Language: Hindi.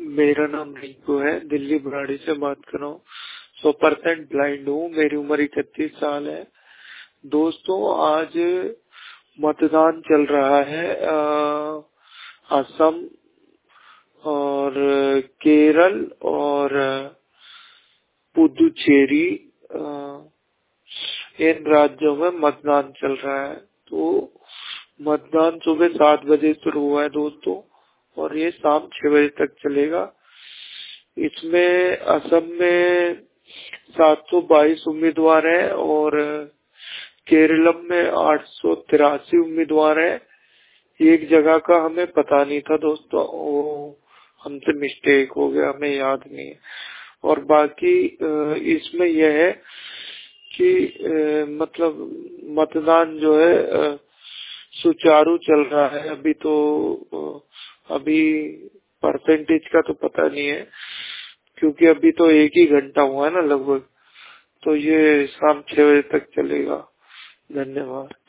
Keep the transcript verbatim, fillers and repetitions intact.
मेरा नाम रिंकू है, दिल्ली बुराड़ी से बात कर रहा हूँ। सौ परसेंट ब्लाइंड हूँ, मेरी उम्र इकतीस साल है। दोस्तों, आज मतदान चल रहा है असम और केरल और पुदुचेरी, इन राज्यों में मतदान चल रहा है। तो मतदान सुबह सात बजे शुरू हुआ है दोस्तों, और ये शाम छह बजे तक चलेगा। इसमें असम में सात सौ बाईस उम्मीदवार हैं और केरलम में आठ सौ तिरासी उम्मीदवार हैं। एक जगह का हमें पता नहीं था दोस्तों, वो हमसे मिस्टेक हो गया, हमें याद नहीं है। और बाकी इसमें यह है कि मतलब मतदान जो है सुचारू चल रहा है। अभी तो अभी परसेंटेज का तो पता नहीं है, क्योंकि अभी तो एक ही घंटा हुआ है ना लगभग, तो ये शाम छह बजे तक चलेगा। धन्यवाद।